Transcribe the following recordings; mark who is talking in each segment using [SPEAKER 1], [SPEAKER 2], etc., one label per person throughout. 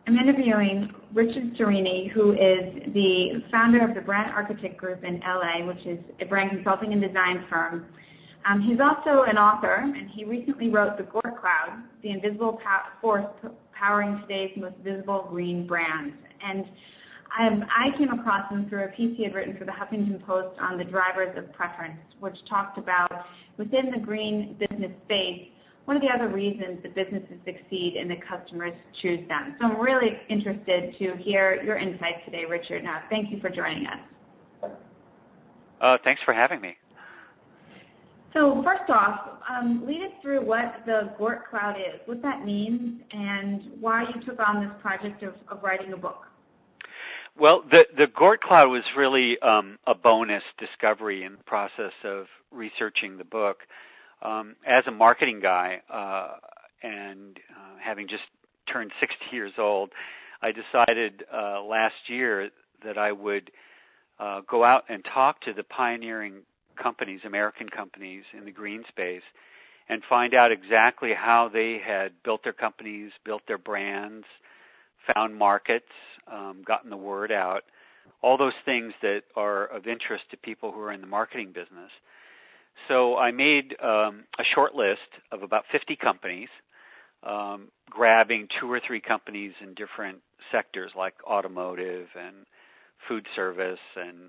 [SPEAKER 1] I'm interviewing Richard Cerini, who is the founder of the Brand Architect Group in LA, which is a brand consulting and design firm. He's also an author, and he recently wrote The Gort Cloud, The Invisible Force Powering Today's Most Visible Green Brands. And I came across him through a piece he had written for the Huffington Post on the drivers of preference, which talked about within the green business space, what are the other reasons that businesses succeed and that customers choose them? So I'm really interested to hear your insights today, Richard. Now, thank you for joining us.
[SPEAKER 2] Thanks for having me.
[SPEAKER 1] So first off, lead us through what the Gort Cloud is, what that means, and why you took on this project of writing a book.
[SPEAKER 2] Well, the Gort Cloud was really a bonus discovery in the process of researching the book. As a marketing guy and having just turned 60 years old, I decided last year that I would go out and talk to the pioneering companies, American companies in the green space, and find out exactly how they had built their companies, built their brands, found markets, gotten the word out, all those things that are of interest to people who are in the marketing business. So I made a short list of about 50 companies, grabbing 2 or 3 companies in different sectors like automotive and food service and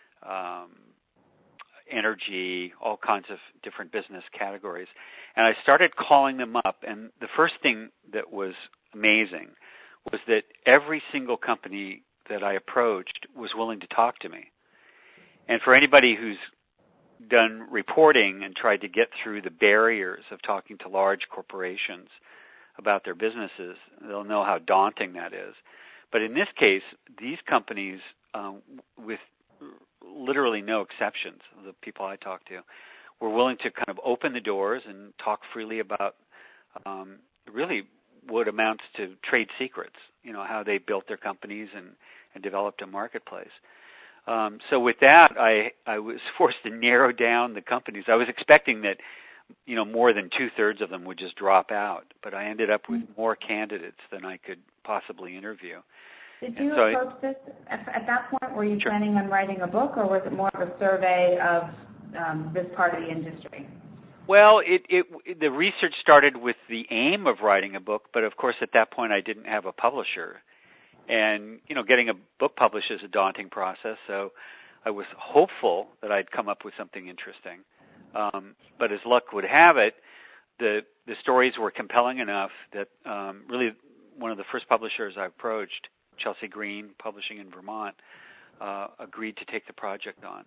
[SPEAKER 2] energy, all kinds of different business categories. And I started calling them up, and the first thing that was amazing was that every single company that I approached was willing to talk to me. And for anybody who's done reporting and tried to get through the barriers of talking to large corporations about their businesses, they'll know how daunting that is. But in this case, these companies, with literally no exceptions of the people I talked to, were willing to kind of open the doors and talk freely about really what amounts to trade secrets, how they built their companies and developed a marketplace. So with that, I was forced to narrow down the companies. I was expecting that, more than 2/3 of them would just drop out, but I ended up with more candidates than I could possibly interview.
[SPEAKER 1] Did you approach this at that point? Were you planning on writing a book, or was it more of a survey of this part of the industry?
[SPEAKER 2] Well, the research started with the aim of writing a book, but of course at that point I didn't have a publisher. And, getting a book published is a daunting process, so I was hopeful that I'd come up with something interesting. But as luck would have it, the stories were compelling enough that really one of the first publishers I approached, Chelsea Green, publishing in Vermont, agreed to take the project on.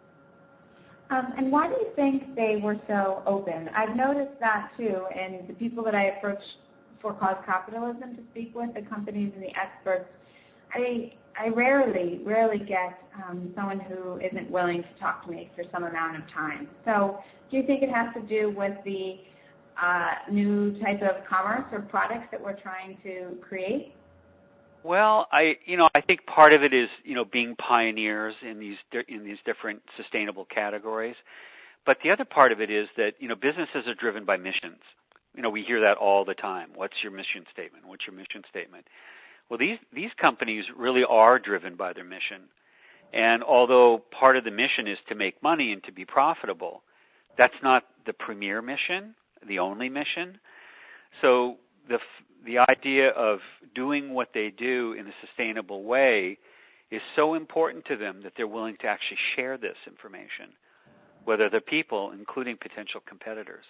[SPEAKER 1] And why do you think they were so open? I've noticed that too, and the people that I approached for Cause Capitalism to speak with, the companies and the experts, I rarely get someone who isn't willing to talk to me for some amount of time. So do you think it has to do with the new type of commerce or products that we're trying to create?
[SPEAKER 2] Well, I think part of it is, being pioneers in these different sustainable categories. But the other part of it is that, businesses are driven by missions. We hear that all the time. What's your mission statement? What's your mission statement? Well, these companies really are driven by their mission. And although part of the mission is to make money and to be profitable, that's not the premier mission, the only mission. So the idea of doing what they do in a sustainable way is so important to them that they're willing to actually share this information with other people, including potential competitors.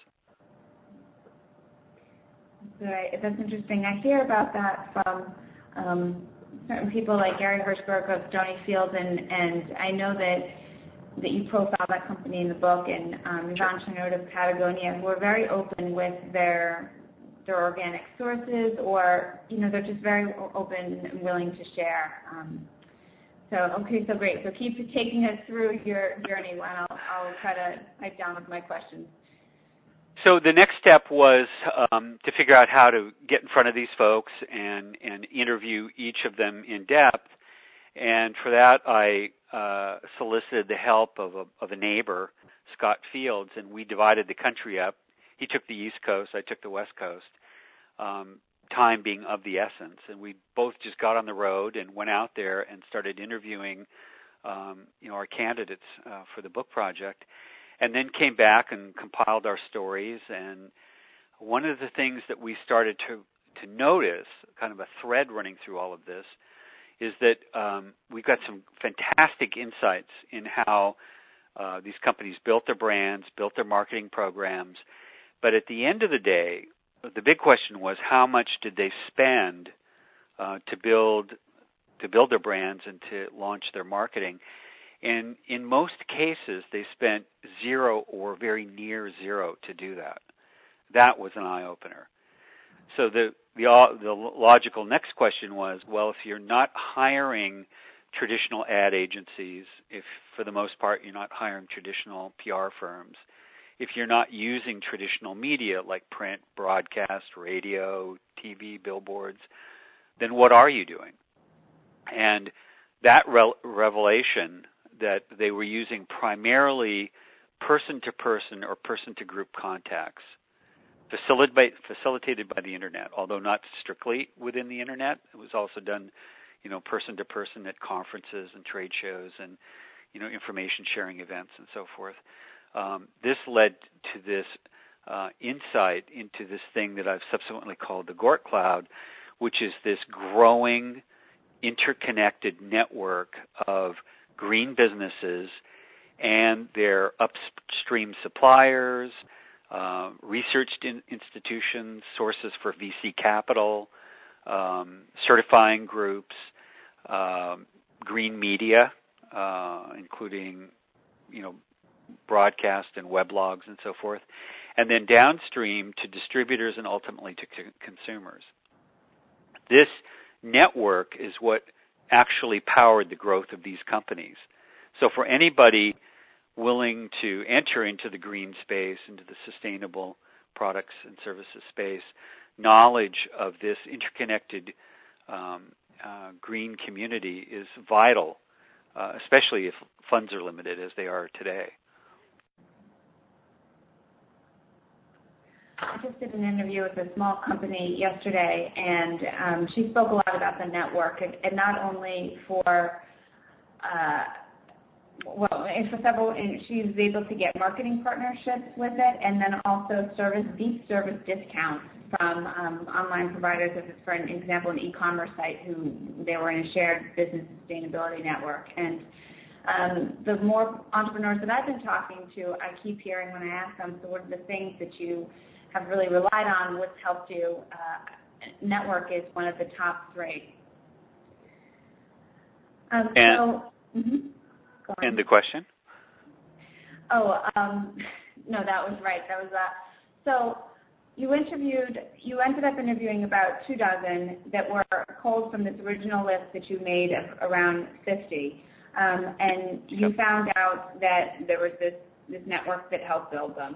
[SPEAKER 1] Right. That's interesting. I hear about that from certain people like Gary Hirschberg of Stonyfield, and I know that you profile that company in the book, and John Chenot of Patagonia, who are very open with their organic sources, or they're just very open and willing to share. So great. So keep taking us through your journey, and I'll try to pipe down with my questions.
[SPEAKER 2] So the next step was to figure out how to get in front of these folks and interview each of them in depth. And for that, I solicited the help of a neighbor, Scott Fields, and we divided the country up. He took the East Coast, I took the West Coast, time being of the essence, and we both just got on the road and went out there and started interviewing, our candidates for the book project, and then came back and compiled our stories. And one of the things that we started to notice, kind of a thread running through all of this, is that we've got some fantastic insights in how these companies built their brands, built their marketing programs. But at the end of the day, the big question was, how much did they spend to build their brands and to launch their marketing? And in most cases, they spent zero or very near zero to do that. That was an eye-opener. So the logical next question was, well, if you're not hiring traditional ad agencies, if for the most part you're not hiring traditional PR firms, if you're not using traditional media like print, broadcast, radio, TV, billboards, then what are you doing? And that revelation that they were using primarily person-to-person or person-to-group contacts, facilitated by the Internet, although not strictly within the Internet. It was also done, person-to-person at conferences and trade shows and, information sharing events and so forth. This led to this insight into this thing that I've subsequently called the Gort Cloud, which is this growing, interconnected network of green businesses and their upstream suppliers, research institutions, sources for VC capital, certifying groups, green media, including, broadcast and weblogs and so forth, and then downstream to distributors and ultimately to consumers. This network is what actually powered the growth of these companies. So for anybody willing to enter into the green space, into the sustainable products and services space, knowledge of this interconnected green community is vital, especially if funds are limited as they are today.
[SPEAKER 1] I just did an interview with a small company yesterday, and she spoke a lot about the network, and not only for, she's able to get marketing partnerships with it, and then also deep service discounts from online providers. This is, for an example, an e-commerce site who they were in a shared business sustainability network. And the more entrepreneurs that I've been talking to, I keep hearing when I ask them, so what are the things that you have really relied on, what's helped you? Network is one of the top three.
[SPEAKER 2] And the question?
[SPEAKER 1] No, that was right. That was so you ended up interviewing about 24 that were pulled from this original list that you made of around 50. And you found out that there was this network that helped build them.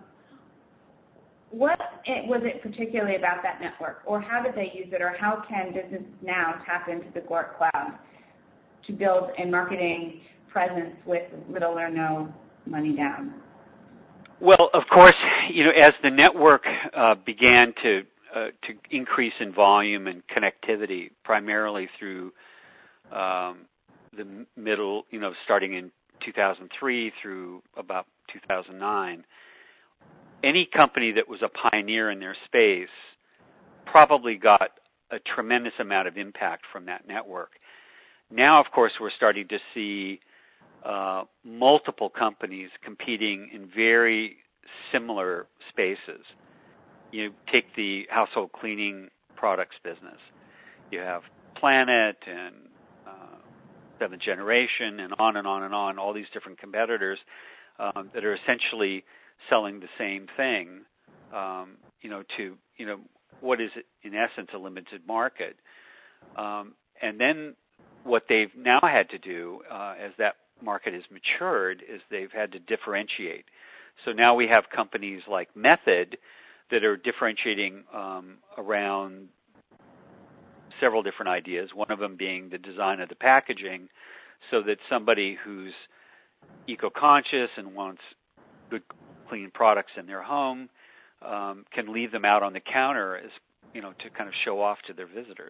[SPEAKER 1] What was it particularly about that network, or how did they use it, or how can businesses now tap into the Gort Cloud to build a marketing presence with little or no money down?
[SPEAKER 2] Well, of course, as the network began to increase in volume and connectivity, primarily through the middle, starting in 2003 through about 2009, any company that was a pioneer in their space probably got a tremendous amount of impact from that network. Now, of course, we're starting to see multiple companies competing in very similar spaces. You take the household cleaning products business. You have Planet and Seventh Generation and on and on and on, all these different competitors that are essentially selling the same thing, to what is in essence a limited market. And then what they've now had to do as that market has matured is they've had to differentiate. So now we have companies like Method that are differentiating around several different ideas, one of them being the design of the packaging so that somebody who's eco-conscious and wants good clean products in their home can leave them out on the counter to kind of show off to their visitors.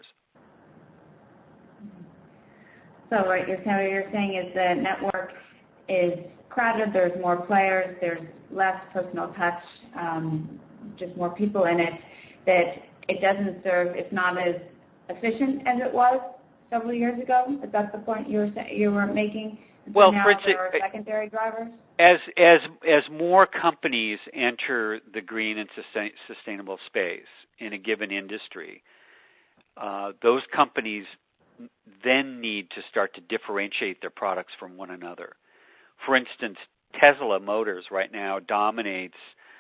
[SPEAKER 1] So what you're saying is the network is crowded, there's more players, there's less personal touch, just more people in it, that it doesn't serve, it's not as efficient as it was several years ago? Is that the point you were making?
[SPEAKER 2] Well,
[SPEAKER 1] now
[SPEAKER 2] for instance,
[SPEAKER 1] there are secondary drivers?
[SPEAKER 2] As more companies enter the green and sustainable space in a given industry, those companies then need to start to differentiate their products from one another. For instance, Tesla Motors right now dominates,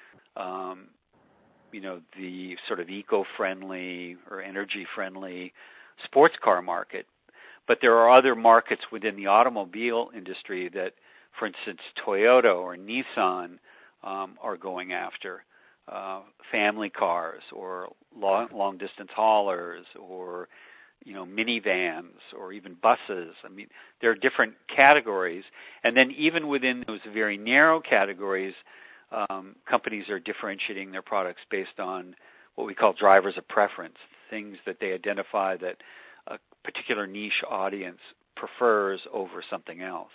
[SPEAKER 2] the sort of eco-friendly or energy-friendly sports car market. But there are other markets within the automobile industry that, for instance, Toyota or Nissan are going after. Family cars or long-distance haulers or minivans or even buses. I mean, there are different categories. And then even within those very narrow categories, companies are differentiating their products based on what we call drivers of preference, things that they identify that a particular niche audience prefers over something else.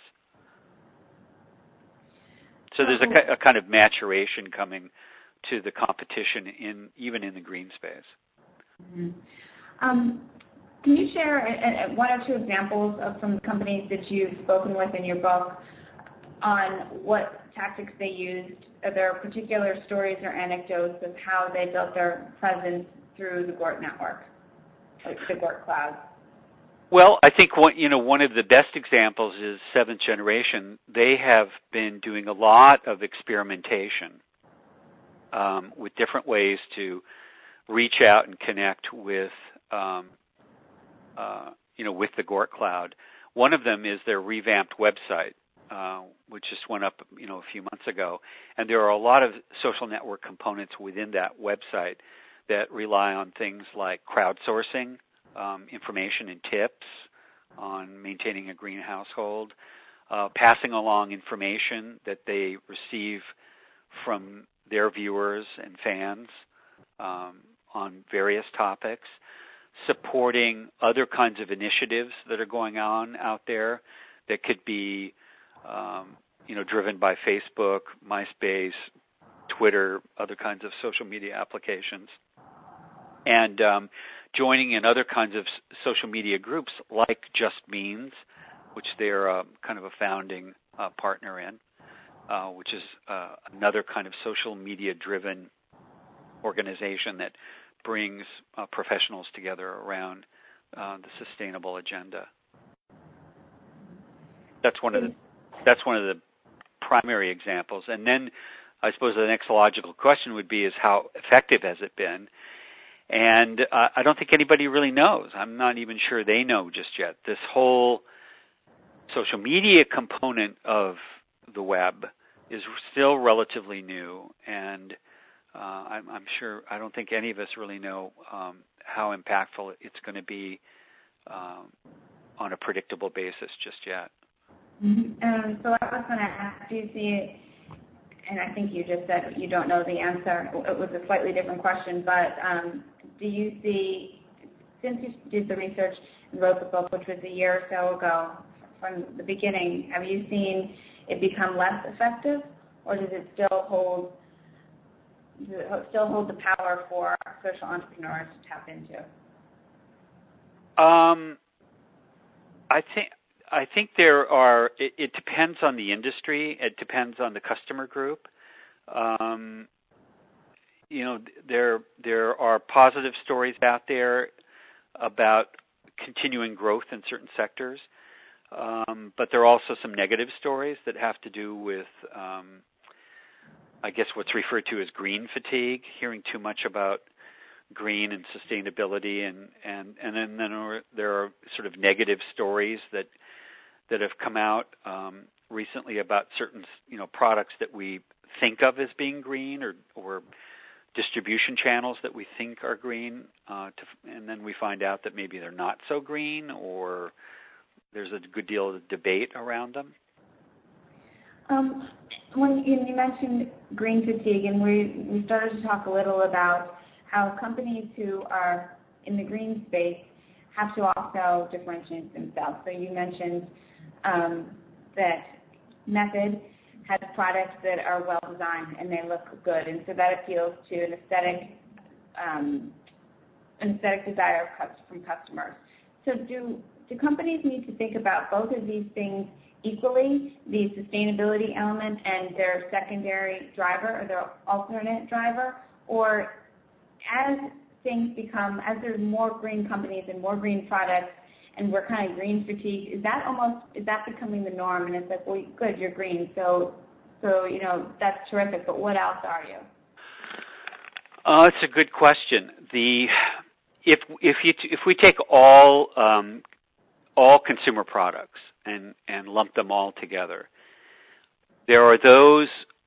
[SPEAKER 2] So there's a kind of maturation coming to the competition even in the green space.
[SPEAKER 1] Mm-hmm. Can you share one or two examples of some companies that you've spoken with in your book on what tactics they used? Are there particular stories or anecdotes of how they built their presence through the Gort network, or the Gort cloud?
[SPEAKER 2] Well, I think one of the best examples is Seventh Generation. They have been doing a lot of experimentation with different ways to reach out and connect with with the Gort cloud. One of them is their revamped website, which just went up a few months ago, and there are a lot of social network components within that website that rely on things like crowdsourcing information and tips on maintaining a green household, passing along information that they receive from their viewers and fans on various topics, supporting other kinds of initiatives that are going on out there that could be driven by Facebook, MySpace, Twitter, other kinds of social media applications, and joining in other kinds of social media groups like Just Means, which they're kind of a founding partner in, which is another kind of social media-driven organization that brings professionals together around the sustainable agenda. That's one of the primary examples. And then I suppose the next logical question would be is how effective has it been? And I don't think anybody really knows. I'm not even sure they know just yet. This whole social media component of the web is still relatively new, and I'm sure I don't think any of us really know how impactful it's going to be on a predictable basis just yet.
[SPEAKER 1] Mm-hmm. So I was going to ask, do you see, and I think you just said you don't know the answer. It was a slightly different question, but do you see, since you did the research and wrote the book, which was a year or so ago, from the beginning, have you seen it become less effective, or does it still hold the power for social entrepreneurs to tap into?
[SPEAKER 2] I think there are. It depends on the industry. It depends on the customer group. There are positive stories out there about continuing growth in certain sectors, but there are also some negative stories that have to do with, I guess, what's referred to as green fatigue, hearing too much about green and sustainability, and then there are sort of negative stories that have come out recently about certain products that we think of as being green or distribution channels that we think are green, and then we find out that maybe they're not so green, or there's a good deal of debate around them. When
[SPEAKER 1] you mentioned green fatigue, and we started to talk a little about how companies who are in the green space have to also differentiate themselves. So you mentioned that Method has products that are well designed and they look good, and so that appeals to an aesthetic desire from customers. So do companies need to think about both of these things equally, the sustainability element and their secondary driver or their alternate driver, or as things become, as there's more green companies and more green products, and we're kind of green fatigued, is that becoming the norm? And it's like, well, good, you're green, so that's terrific. But what else are you?
[SPEAKER 2] It's a good question. If we take all consumer products and lump them all together, there are those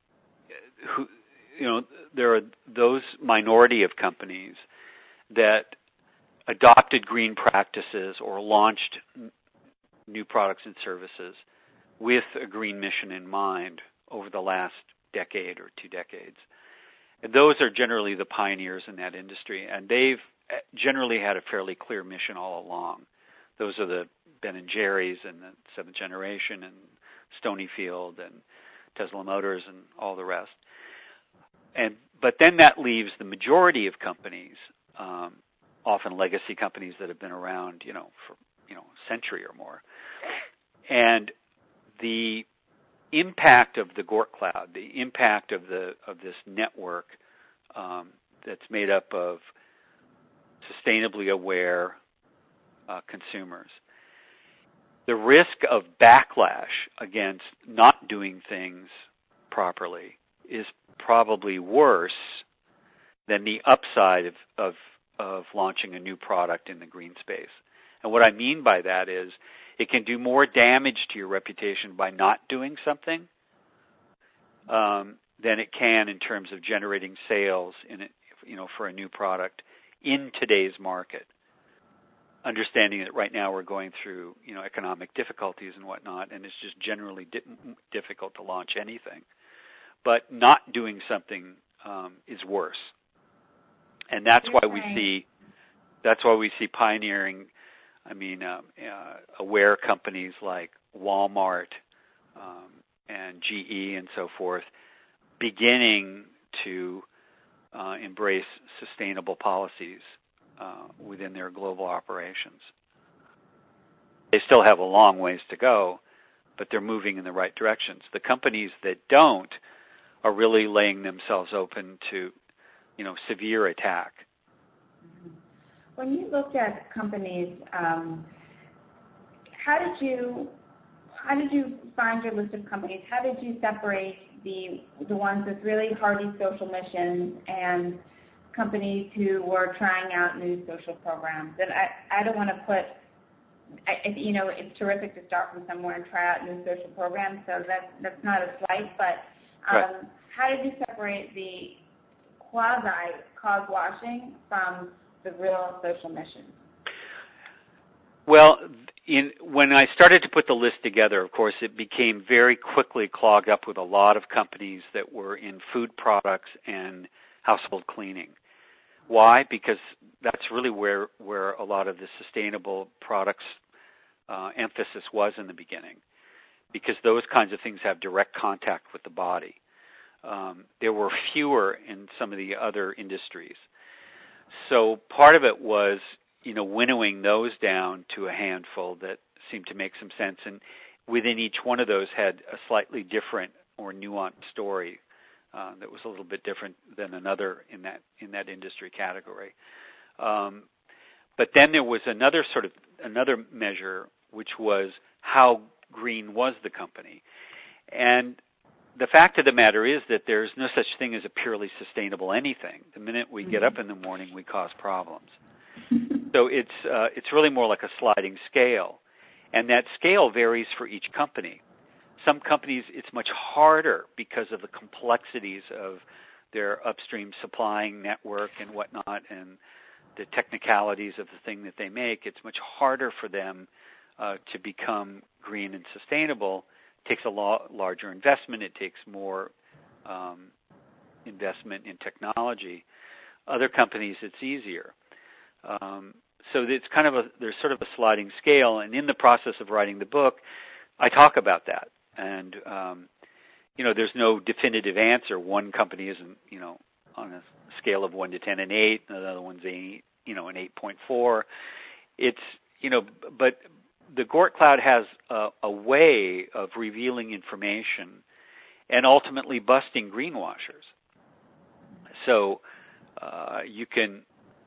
[SPEAKER 2] minority of companies that adopted green practices or launched new products and services with a green mission in mind over the last decade or 2 decades. And those are generally the pioneers in that industry, and they've generally had a fairly clear mission all along. Those are the Ben & Jerry's and the Seventh Generation and Stonyfield and Tesla Motors and all the rest. But then that leaves the majority of companies, often legacy companies that have been around, for a century or more. And the impact of the GORT cloud, the impact of this network that's made up of sustainably aware consumers, the risk of backlash against not doing things properly is probably worse than the upside of launching a new product in the green space. And what I mean by that is it can do more damage to your reputation by not doing something than it can in terms of generating sales for a new product in today's market. Understanding that right now we're going through economic difficulties and whatnot, and it's just generally difficult to launch anything. But not doing something is worse, and that's why we see pioneering. Aware companies like Walmart and GE and so forth beginning to embrace sustainable policies within their global operations. They still have a long ways to go, but they're moving in the right directions. The companies that don't are really laying themselves open to, severe attack.
[SPEAKER 1] When you looked at companies, how did you find your list of companies? How did you separate the ones with really hardy social missions and companies who were trying out new social programs? And I don't want to put, it's terrific to start from somewhere and try out new social programs, so that's not a slight, but
[SPEAKER 2] right.
[SPEAKER 1] How did you separate the quasi-cause washing from the real social mission?
[SPEAKER 2] Well, when I started to put the list together, of course, it became very quickly clogged up with a lot of companies that were in food products and household cleaning. Why? Because that's really where a lot of the sustainable products emphasis was in the beginning, because those kinds of things have direct contact with the body. There were fewer in some of the other industries. So part of it was, winnowing those down to a handful that seemed to make some sense, and within each one of those had a slightly different or nuanced story that was a little bit different than another in that industry category. But then there was another measure, which was how green was the company. And the fact of the matter is that there's no such thing as a purely sustainable anything. The minute we get up in the morning, we cause problems. So it's really more like a sliding scale, and that scale varies for each company. Some companies, it's much harder because of the complexities of their upstream supplying network and whatnot, and the technicalities of the thing that they make. It's much harder for them to become green and sustainable. It takes a larger investment. It takes more investment in technology. Other companies, it's easier. So it's there's sort of a sliding scale, and in the process of writing the book, I talk about that. And, there's no definitive answer. One company isn't, on a scale of 1 to 10 an 8, another one's an 8.4. It's, but the Gort cloud has a way of revealing information and ultimately busting greenwashers. So you can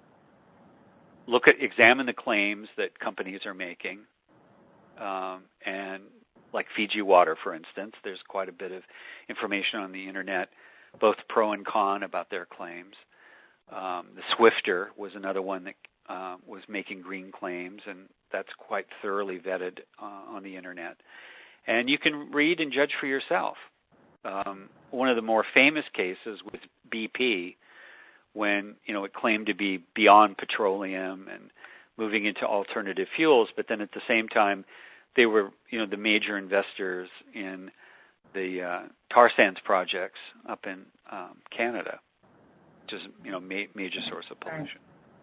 [SPEAKER 2] examine the claims that companies are making, and like Fiji Water, for instance, there's quite a bit of information on the internet, both pro and con about their claims. The Swifter was another one that was making green claims, and that's quite thoroughly vetted on the internet. And you can read and judge for yourself. One of the more famous cases was BP, when it claimed to be beyond petroleum and moving into alternative fuels, but then at the same time they were the major investors in the tar sands projects up in Canada, which is major source of pollution.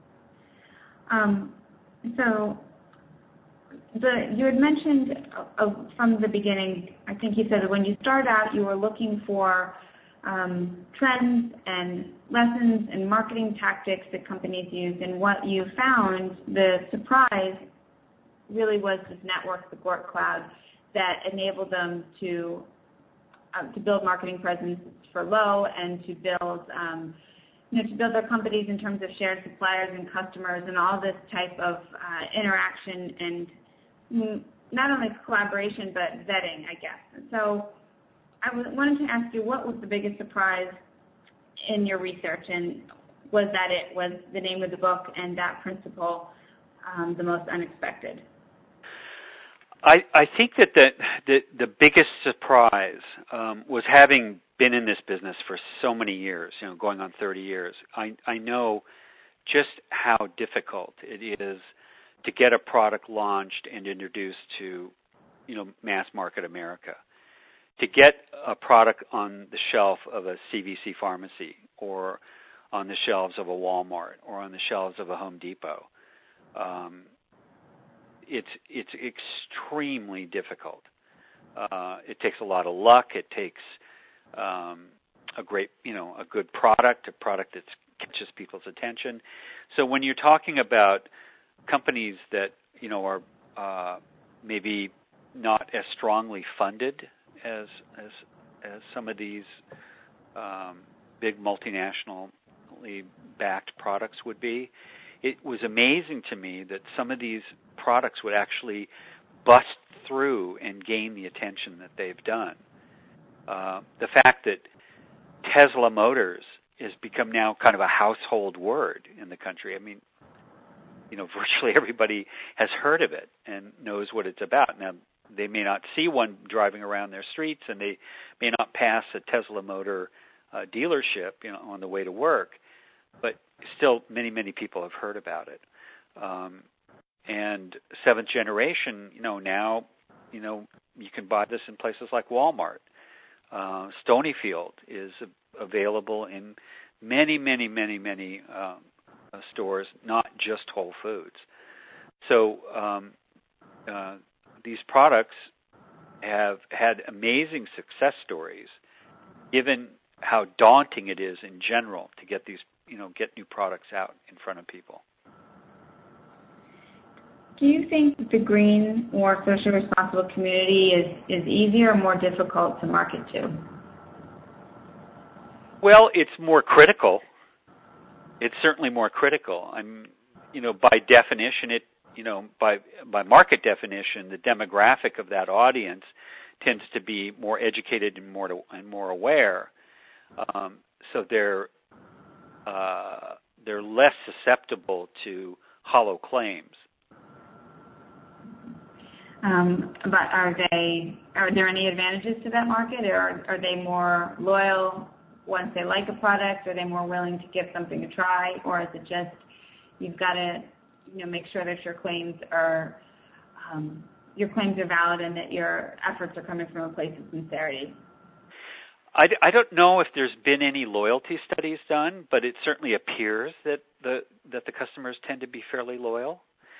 [SPEAKER 1] So you had mentioned from the beginning, I think you said that when you start out you were looking for trends and lessons and marketing tactics that companies use, and what you found, the surprise really was this network, the Gort Cloud, that enabled them to build marketing presence for low and to build their companies in terms of shared suppliers and customers and all this type of interaction and not only collaboration but vetting, I guess. So I wanted to ask you, what was the biggest surprise in your research, and was the name of the book and that principle the most unexpected?
[SPEAKER 2] I think that the biggest surprise was having been in this business for so many years, going on 30 years. I know just how difficult it is to get a product launched and introduced to, mass market America. To get a product on the shelf of a CVC pharmacy or on the shelves of a Walmart or on the shelves of a Home Depot, it's extremely difficult. It takes a lot of luck. It takes a good product, a product that catches people's attention. So when you're talking about companies that are maybe not as strongly funded as some of these big multinationally backed products would be, it was amazing to me that some of these products would actually bust through and gain the attention that they've done. The fact that Tesla Motors has become now kind of a household word in the country. I mean, virtually everybody has heard of it and knows what it's about. Now, they may not see one driving around their streets, and they may not pass a Tesla Motor dealership, on the way to work, but still many, many people have heard about it. And seventh generation, now, you can buy this in places like Walmart. Stonyfield is available in many, many, many, many stores, not just Whole Foods. So these products have had amazing success stories, given how daunting it is in general to get these, get new products out in front of people.
[SPEAKER 1] Do you think the green or socially responsible community is easier or more difficult to market to?
[SPEAKER 2] Well, it's more critical. It's certainly more critical. By definition, by market definition, the demographic of that audience tends to be more educated and more aware. So they're less susceptible to hollow claims.
[SPEAKER 1] But are there any advantages to that market, or are they more loyal once they like a product? Are they more willing to give something a try, or is it just you've got to make sure that your claims are valid and that your efforts are coming from a place of sincerity?
[SPEAKER 2] I don't know if there's been any loyalty studies done, but it certainly appears that the customers tend to be fairly loyal,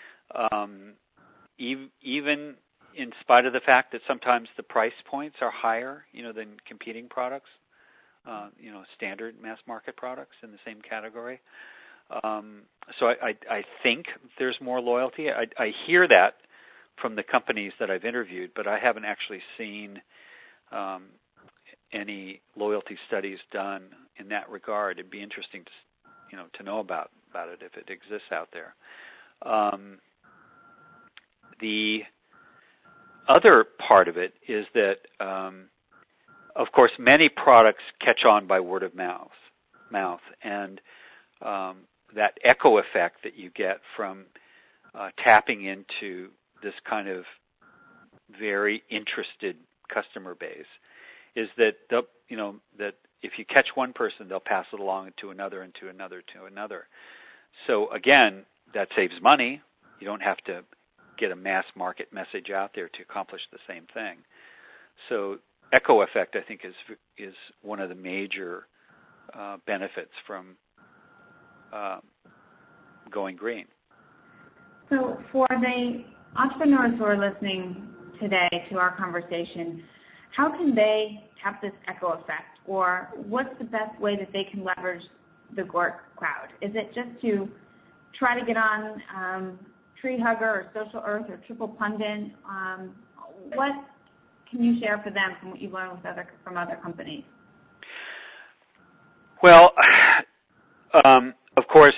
[SPEAKER 2] even in spite of the fact that sometimes the price points are higher, than competing products, standard mass market products in the same category. So I think there's more loyalty. I hear that from the companies that I've interviewed, but I haven't actually seen any loyalty studies done in that regard. It'd be interesting to know about it if it exists out there. The other part of it is that, of course, many products catch on by word of mouth, and that echo effect that you get from tapping into this kind of very interested customer base is that that if you catch one person, they'll pass it along to another and to another to another. So again, that saves money. You don't have to get a mass market message out there to accomplish the same thing. So echo effect, I think, is one of the major benefits from going green.
[SPEAKER 1] So for the entrepreneurs who are listening today to our conversation, how can they tap this echo effect, or what's the best way that they can leverage the GORT Cloud? Is it just to try to get on Tree Hugger or Social Earth or Triple Pundit? What can you share for them from what you've learned from other companies?
[SPEAKER 2] Well, of course,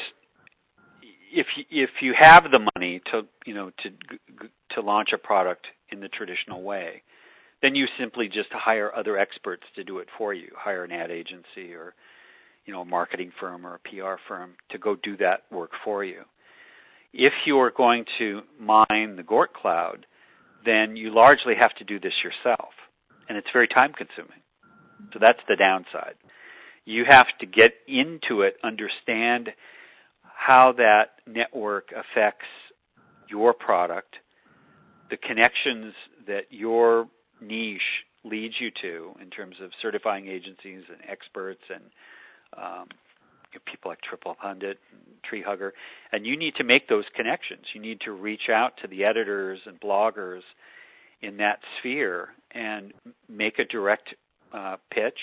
[SPEAKER 2] if you have the money to launch a product in the traditional way, then you simply just hire other experts to do it for you. Hire an ad agency or a marketing firm or a PR firm to go do that work for you. If you're going to mine the GORT Cloud, then you largely have to do this yourself, and it's very time consuming. So that's the downside. You have to get into it, understand how that network affects your product, the connections that your niche leads you to in terms of certifying agencies and experts and people like Triple Pundit and Tree Hugger, and you need to make those connections. You need to reach out to the editors and bloggers in that sphere and make a direct pitch,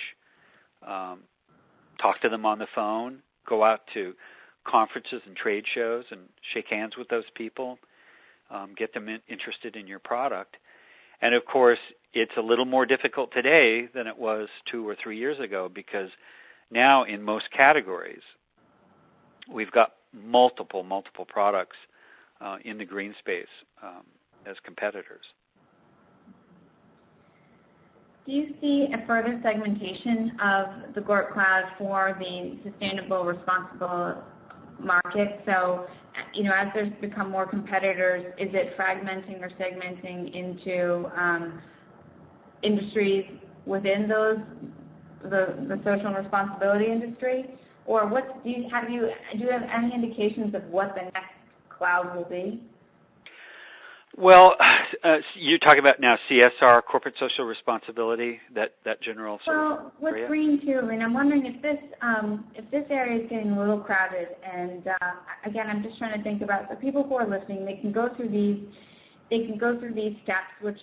[SPEAKER 2] talk to them on the phone, go out to conferences and trade shows and shake hands with those people, get them interested in your product. And of course, it's a little more difficult today than it was 2 or 3 years ago, because now in most categories, we've got multiple products in the green space as competitors.
[SPEAKER 1] Do you see a further segmentation of the GORT Cloud for the sustainable, responsible market? So, as there's become more competitors, is it fragmenting or segmenting into industries within those the social and responsibility industry, or do you have any indications of what the next cloud will be?
[SPEAKER 2] Well, you're talking about now CSR, corporate social responsibility, that general sort of area?
[SPEAKER 1] Well, with green too, and I'm wondering if this area is getting a little crowded. And again, I'm just trying to think about the people who are listening. They can go through these steps, which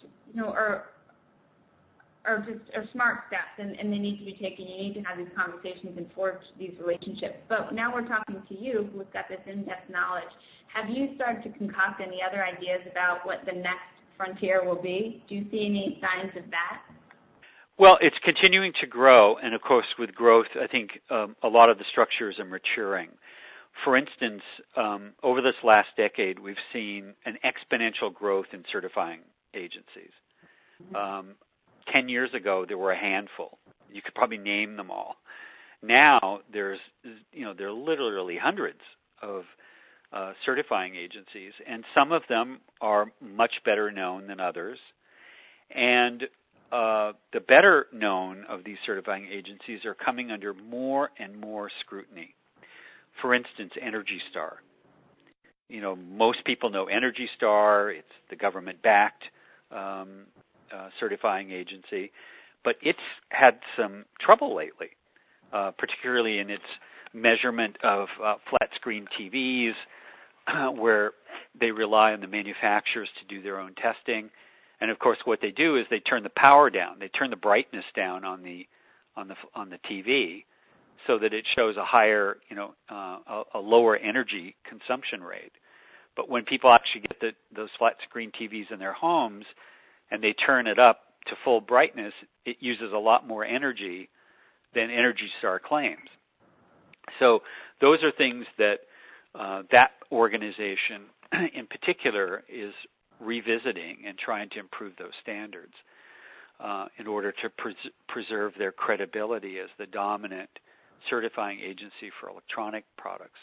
[SPEAKER 1] are smart steps, and they need to be taken. You need to have these conversations and forge these relationships. But now we're talking to you, who's got this in-depth knowledge. Have you started to concoct any other ideas about what the next frontier will be? Do you see any signs of that?
[SPEAKER 2] Well, it's continuing to grow, and of course, with growth, I think a lot of the structures are maturing. For instance, over this last decade, we've seen an exponential growth in certifying agencies. 10 years ago, there were a handful. You could probably name them all. Now, there are literally hundreds of certifying agencies, and some of them are much better known than others. And the better known of these certifying agencies are coming under more and more scrutiny. For instance, Energy Star. Most people know Energy Star. It's the government-backed certifying agency. but it's had some trouble lately, particularly in its measurement of flat screen TVs, where they rely on the manufacturers to do their own testing. And of course, what they do is they turn the power down. They turn the brightness down on the TV, so that it shows a higher, a lower energy consumption rate. But when people actually get those flat screen TVs in their homes and they turn it up to full brightness, it uses a lot more energy than Energy Star claims. So those are things that that organization in particular is revisiting and trying to improve those standards in order to preserve their credibility as the dominant certifying agency for electronic products.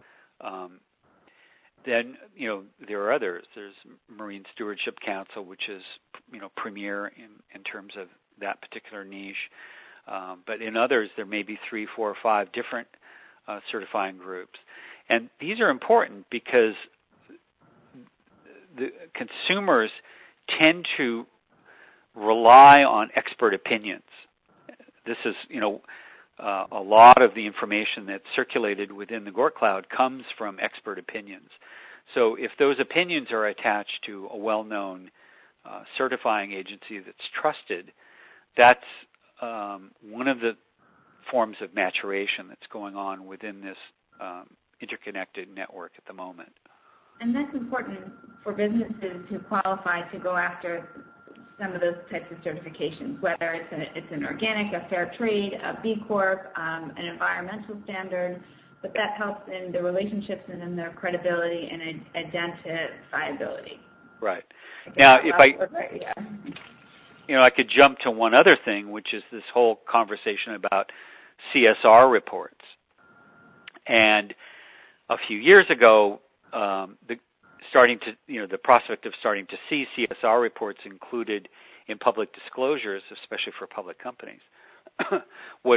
[SPEAKER 2] Then, there are others. There's Marine Stewardship Council, which is, premier in terms of that particular niche. But in others, there may be 3, 4, or 5 different certifying groups. And these are important because the consumers tend to rely on expert opinions. This is, a lot of the information that's circulated within the Gort Cloud comes from expert opinions. So if those opinions are attached to a well-known certifying agency that's trusted, that's one of the forms of maturation that's going on within this interconnected network at the moment.
[SPEAKER 1] And that's important for businesses who qualify to go after some of those types of certifications, whether it's an organic, a fair trade, a B Corp, an environmental standard, but that helps in the relationships and in their credibility and identifiability.
[SPEAKER 2] Right. Now, if I could jump to one other thing, which is this whole conversation about CSR reports. And a few years ago, the prospect of starting to see CSR reports included in public disclosures, especially for public companies, was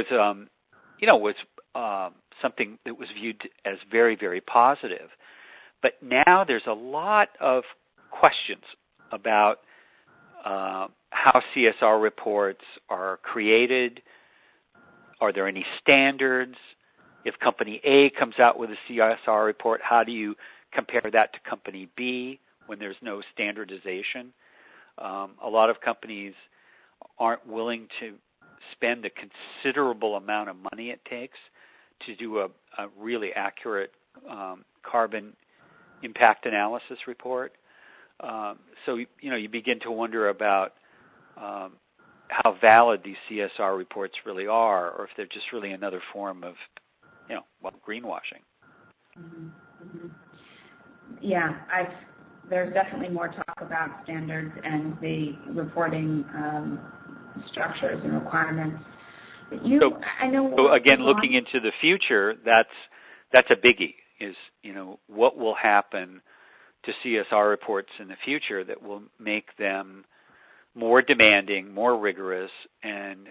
[SPEAKER 2] something that was viewed as very, very positive. But now there's a lot of questions about how CSR reports are created. Are there any standards? If Company A comes out with a CSR report, how do you compare that to Company B when there's no standardization? A lot of companies aren't willing to spend a considerable amount of money it takes to do a really accurate carbon impact analysis report. So you begin to wonder about how valid these CSR reports really are, or if they're just really another form of, greenwashing.
[SPEAKER 1] Mm-hmm. Mm-hmm. Yeah, there's definitely more talk about standards and the reporting structures and requirements. So again,
[SPEAKER 2] looking into the future, that's a biggie. Is what will happen to CSR reports in the future that will make them more demanding, more rigorous, and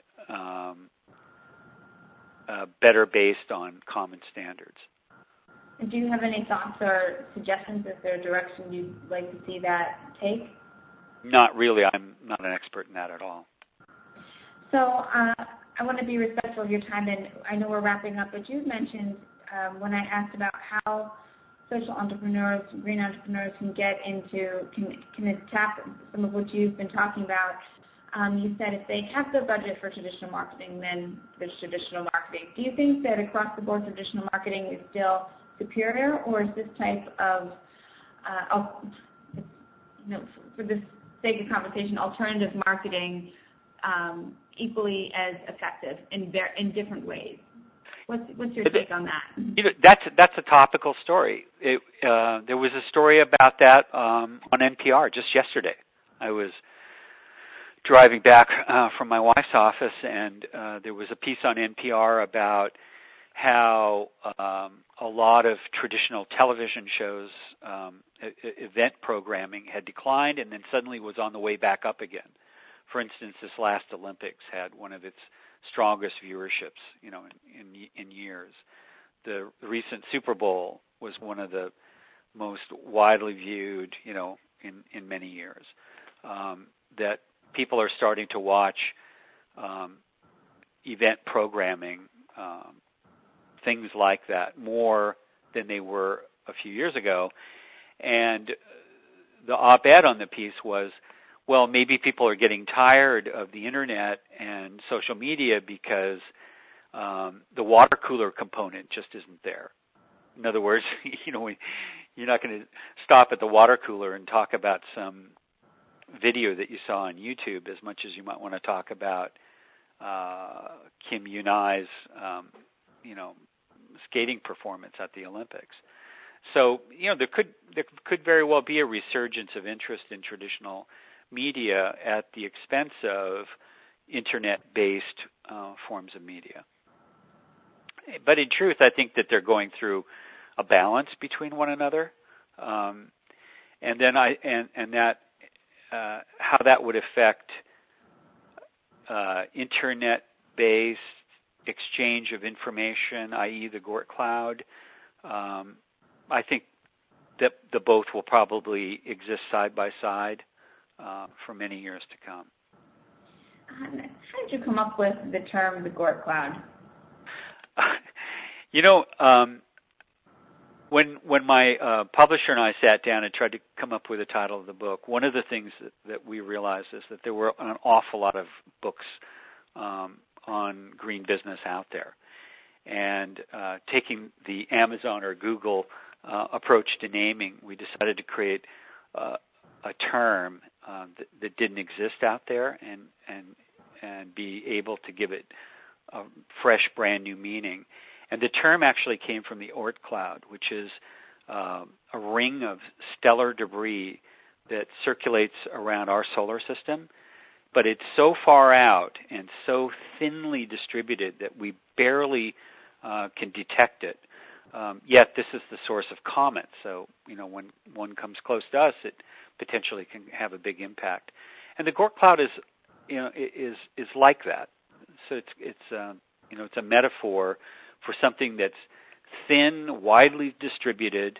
[SPEAKER 2] better based on common standards.
[SPEAKER 1] Do you have any thoughts or suggestions? Is there a direction you'd like to see that take?
[SPEAKER 2] Not really. I'm not an expert in that at all.
[SPEAKER 1] So I want to be respectful of your time, and I know we're wrapping up, but you mentioned when I asked about how social entrepreneurs, green entrepreneurs can tap some of what you've been talking about. You said if they have the budget for traditional marketing, then there's traditional marketing. Do you think that across the board traditional marketing is still superior, or is this type of, for the sake of conversation, alternative marketing equally as effective in different ways? What's your take on that?
[SPEAKER 2] That's a topical story. There was a story about that on NPR just yesterday. I was driving back from my wife's office, and there was a piece on NPR about how a lot of traditional television shows, event programming had declined and then suddenly was on the way back up again. For instance, this last Olympics had one of its strongest viewerships, in years. The recent Super Bowl was one of the most widely viewed, in many years. That people are starting to watch event programming, things like that, more than they were a few years ago. And the op-ed on the piece was, well, maybe people are getting tired of the internet and social media because the water cooler component just isn't there. In other words, you're not going to stop at the water cooler and talk about some video that you saw on YouTube as much as you might want to talk about Kim Yunai's, skating performance at the Olympics. So, there could very well be a resurgence of interest in traditional media at the expense of internet-based forms of media. But in truth, I think that they're going through a balance between one another, and then how that would affect internet-based exchange of information, i.e., the Gort Cloud. I think that the both will probably exist side by side for many years to come.
[SPEAKER 1] How did you come up with the term the Gort Cloud?
[SPEAKER 2] When my publisher and I sat down and tried to come up with a title of the book, one of the things that we realized is that there were an awful lot of books on green business out there. And taking the Amazon or Google approach to naming, we decided to create a term that didn't exist out there and be able to give it a fresh, brand new meaning. And the term actually came from the Oort cloud, which is a ring of stellar debris that circulates around our solar system, but it's so far out and so thinly distributed that we barely can detect it. Yet this is the source of comets, so when one comes close to us, it potentially can have a big impact. And the Gort cloud is like that. So it's a metaphor for something that's thin, widely distributed,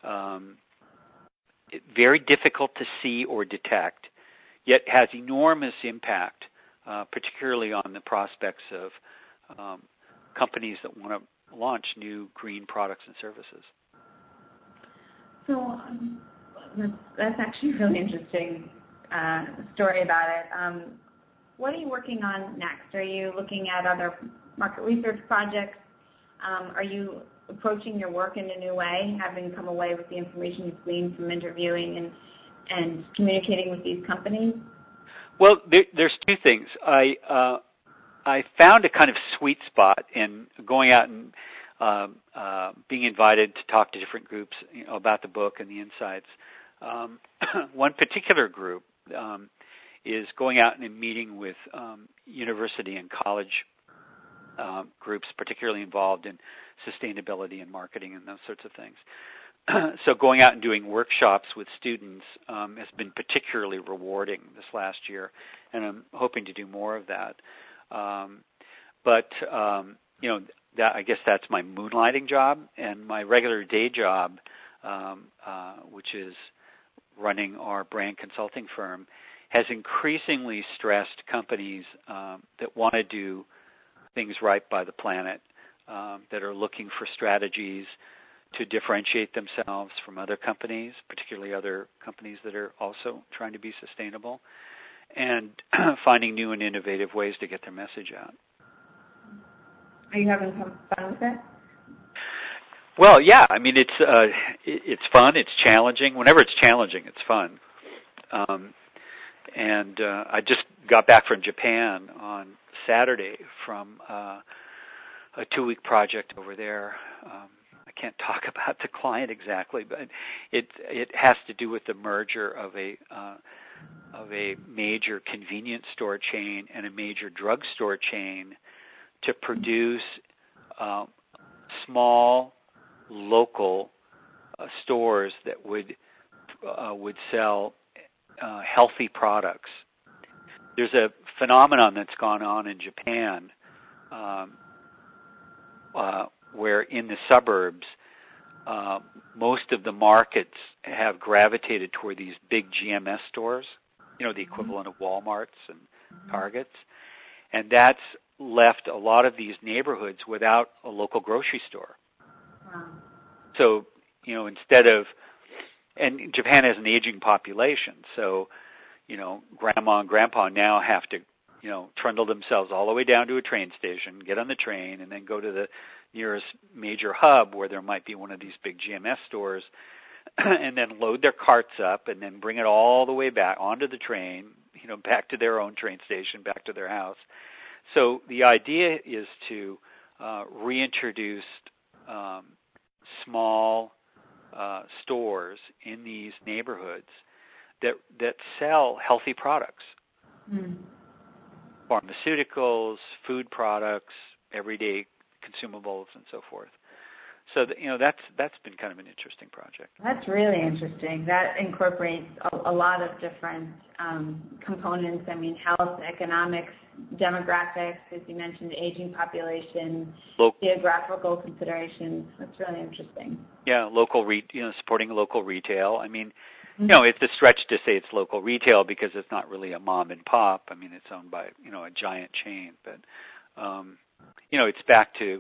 [SPEAKER 2] very difficult to see or detect, yet has enormous impact, particularly on the prospects of companies that want to launch new green products and services.
[SPEAKER 1] So that's actually a really interesting story about it. What are you working on next? Are you looking at other market research projects? Are you approaching your work in a new way, having come away with the information you've gleaned from interviewing and communicating with these companies?
[SPEAKER 2] Well, there's two things. I found a kind of sweet spot in going out and being invited to talk to different groups about the book and the insights. One particular group is going out and meeting with university and college groups, particularly involved in sustainability and marketing and those sorts of things. So going out and doing workshops with students has been particularly rewarding this last year, and I'm hoping to do more of that. I guess that's my moonlighting job, and my regular day job, which is running our brand consulting firm, has increasingly stressed companies that want to do things right by the planet, that are looking for strategies to differentiate themselves from other companies, particularly other companies that are also trying to be sustainable, and finding new and innovative ways to get their message out.
[SPEAKER 1] Are you having some fun with it?
[SPEAKER 2] Well, yeah. I mean, it's fun. It's challenging. Whenever it's challenging, it's fun. And I just got back from Japan on Saturday from a 2-week project over there. I can't talk about the client exactly, but it has to do with the merger of a major convenience store chain and a major drugstore chain to produce small local stores that would sell healthy products. There's a phenomenon that's gone on in Japan where in the suburbs most of the markets have gravitated toward these big GMS stores, the equivalent of Walmarts and Targets. And that's left a lot of these neighborhoods without a local grocery store.
[SPEAKER 1] Wow.
[SPEAKER 2] So, instead of, and Japan has an aging population, so, grandma and grandpa now have to, trundle themselves all the way down to a train station, get on the train, and then go to the nearest major hub where there might be one of these big GMS stores, and then load their carts up and then bring it all the way back onto the train, back to their own train station, back to their house. So the idea is to reintroduce small stores in these neighborhoods that sell healthy products.
[SPEAKER 1] Mm.
[SPEAKER 2] Pharmaceuticals, food products, everyday consumables, and so forth. So that's been kind of an interesting project.
[SPEAKER 1] That's really interesting. That incorporates a lot of different components. I mean, health, economics, demographics, as you mentioned, aging population, geographical considerations. That's really interesting.
[SPEAKER 2] Yeah, supporting local retail. I mean, it's a stretch to say it's local retail because it's not really a mom and pop. I mean, it's owned by a giant chain, but it's back to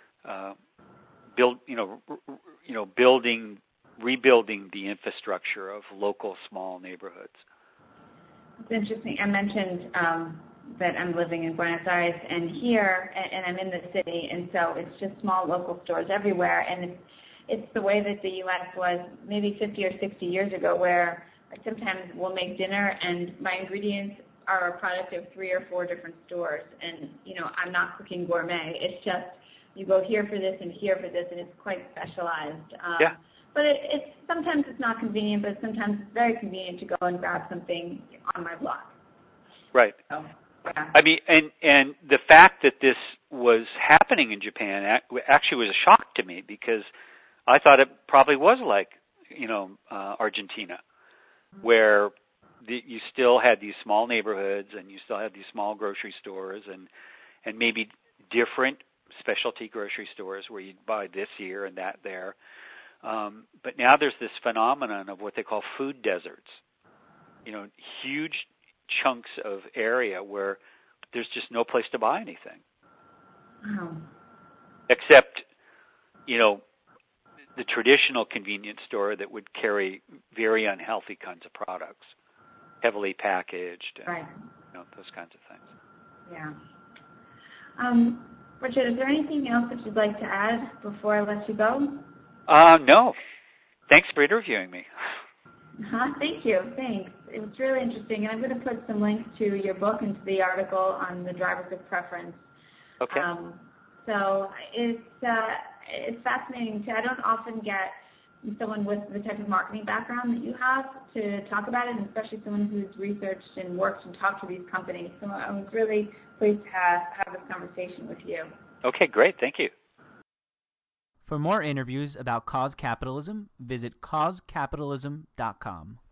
[SPEAKER 2] rebuilding the infrastructure of local small neighborhoods.
[SPEAKER 1] It's interesting. I mentioned that I'm living in Buenos Aires, and here, and I'm in the city, and so it's just small local stores everywhere, and it's the way that the U.S. was maybe 50 or 60 years ago, where sometimes we'll make dinner and my ingredients are a product of 3 or 4 different stores, and I'm not cooking gourmet. It's just you go here for this and here for this, and it's quite specialized.
[SPEAKER 2] Yeah.
[SPEAKER 1] But sometimes it's not convenient, but sometimes it's very convenient to go and grab something on my block.
[SPEAKER 2] Right.
[SPEAKER 1] So, yeah.
[SPEAKER 2] I mean, and the fact that this was happening in Japan actually was a shock to me because I thought it probably was like, Argentina, where you still had these small neighborhoods and you still had these small grocery stores and maybe different specialty grocery stores where you'd buy this here and that there. But now there's this phenomenon of what they call food deserts, huge chunks of area where there's just no place to buy anything.
[SPEAKER 1] Wow.
[SPEAKER 2] Except, the traditional convenience store that would carry very unhealthy kinds of products, heavily packaged, and,
[SPEAKER 1] right.
[SPEAKER 2] Those kinds of things.
[SPEAKER 1] Yeah. Richard, is there anything else that you'd like to add before I let you go?
[SPEAKER 2] No. Thanks for interviewing me.
[SPEAKER 1] Thank you. Thanks. It was really interesting, and I'm going to put some links to your book and to the article on the drivers of preference.
[SPEAKER 2] Okay.
[SPEAKER 1] So it's fascinating. I don't often get someone with the type of marketing background that you have to talk about it, and especially someone who's researched and worked and talked to these companies. So I was really pleased to have this conversation with you.
[SPEAKER 2] Okay, great. Thank you.
[SPEAKER 3] For more interviews about cause capitalism, visit causecapitalism.com.